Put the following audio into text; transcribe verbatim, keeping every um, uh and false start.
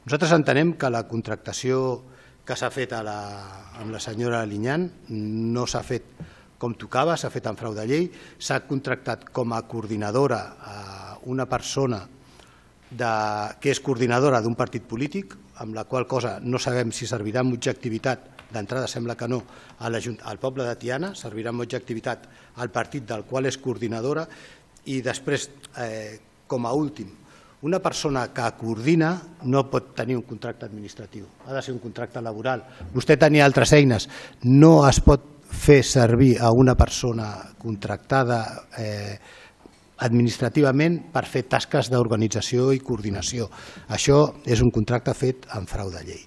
Nosaltres entenem que la contractació que s'ha fet a la, amb la senyora Liñán no s'ha fet com tocava, s'ha fet en frau de llei, s'ha contractat com a coordinadora a una persona de, que és coordinadora d'un partit polític, amb la qual cosa no sabem si servirà amb objectivitat, d'entrada sembla que no, al poble de Tiana, servirà amb objectivitat al partit del qual és coordinadora, i després, eh, com a últim, una persona que coordina no pot tenir un contracte administratiu, ha de ser un contracte laboral. Vostè tenia altres eines, no es pot fer servir a una persona contractada eh, administrativament per fer tasques d'organització i coordinació. Això és un contracte fet en frau de llei.